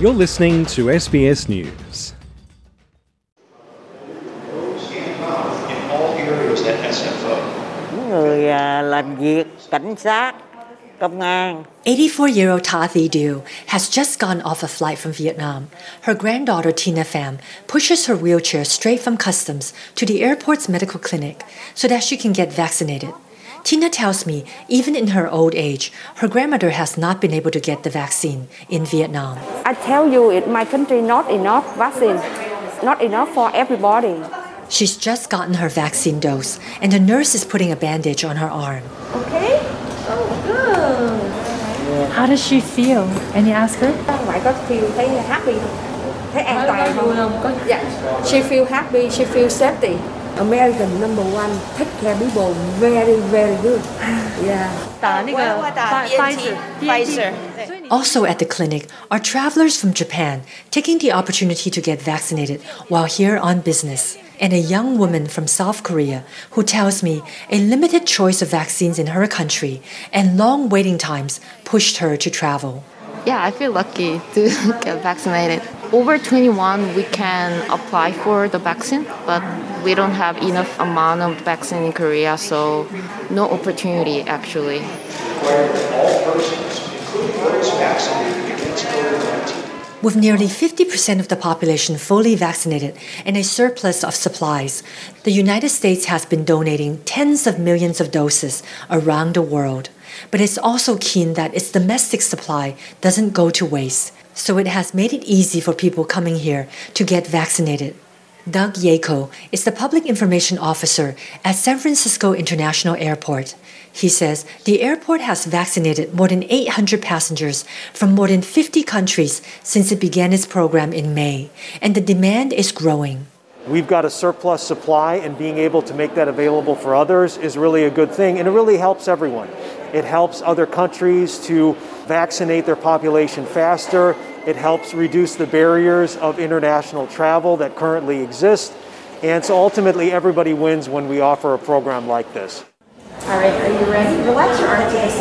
You're listening to SBS News. In all areas at SFO. Người làm việc, cảnh sát, công an. 84-year-old Tathy Du has just gotten off a flight from Vietnam. Her granddaughter Tina Pham pushes her wheelchair straight from customs to the airport's medical clinic so that she can get vaccinated. Tina tells me even in her old age, her grandmother has not been able to get the vaccine in Vietnam. I tell you, in my country, not enough vaccine, not enough for everybody. She's just gotten her vaccine dose, and the nurse is putting a bandage on her arm. Okay? Oh, good. How does she feel? And you ask her? Ngoại có feel thấy happy, thấy an toàn không? Yeah. She feel happy, she feel safety. American number one, take care people very, very good. Yeah. Pfizer. Also at the clinic are travelers from Japan taking the opportunity to get vaccinated while here on business, and a young woman from South Korea who tells me a limited choice of vaccines in her country and long waiting times pushed her to travel. Yeah, I feel lucky to get vaccinated. Over 21, we can apply for the vaccine, but we don't have enough amount of vaccine in Korea, so no opportunity actually. All persons, including those vaccinated against COVID-19. With nearly 50% of the population fully vaccinated and a surplus of supplies, the United States has been donating tens of millions of doses around the world. But it's also keen that its domestic supply doesn't go to waste, so it has made it easy for people coming here to get vaccinated. Doug Yako is the Public Information Officer at San Francisco International Airport. He says the airport has vaccinated more than 800 passengers from more than 50 countries since it began its program in May, and the demand is growing. We've got a surplus supply, and being able to make that available for others is really a good thing, and it really helps everyone. It helps other countries to vaccinate their population faster. It helps reduce the barriers of international travel that currently exist. And so ultimately, everybody wins when we offer a program like this. All right, are you ready? Relax your arm to the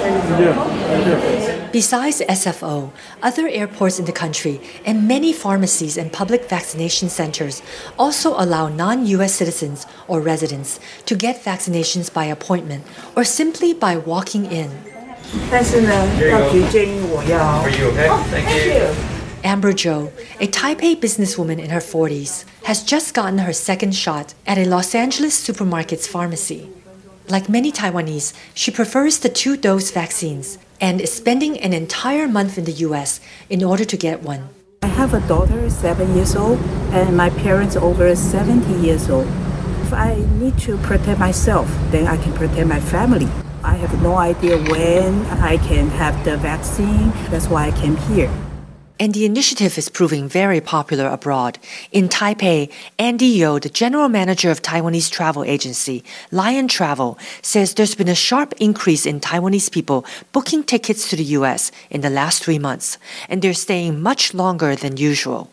side. Besides SFO, other airports in the country and many pharmacies and public vaccination centers also allow non-U.S. citizens or residents to get vaccinations by appointment or simply by walking in. 但是呢，要提建议我要。 Are you okay? Thank you. Amber Zhou, a Taipei businesswoman in her 40s, has just gotten her second shot at a Los Angeles supermarket's pharmacy. Like many Taiwanese, she prefers the 2-dose vaccines and is spending an entire month in the U.S. in order to get one. I have a daughter, 7 years old, and my parents over 70 years old. If I need to protect myself, then I can protect my family. I have no idea when I can have the vaccine. That's why I came here. And the initiative is proving very popular abroad. In Taipei, Andy Yo, the general manager of Taiwanese travel agency Lion Travel, says there's been a sharp increase in Taiwanese people booking tickets to the U.S. in the last 3 months, and they're staying much longer than usual.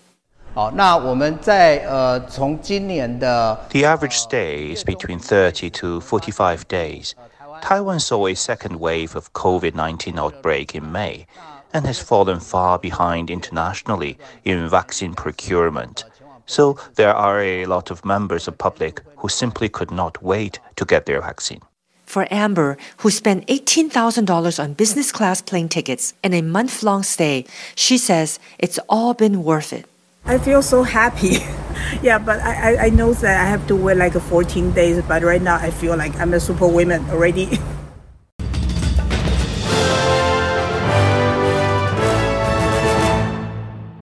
The average stay is between 30 to 45 days. Taiwan saw a second wave of COVID-19 outbreak in May and has fallen far behind internationally in vaccine procurement. So there are a lot of members of public who simply could not wait to get their vaccine. For Amber, who spent $18,000 on business class plane tickets and a month-long stay, she says it's all been worth it. I feel so happy. Yeah, but I know that I have to wait like 14 days, but right now I feel like I'm a superwoman already.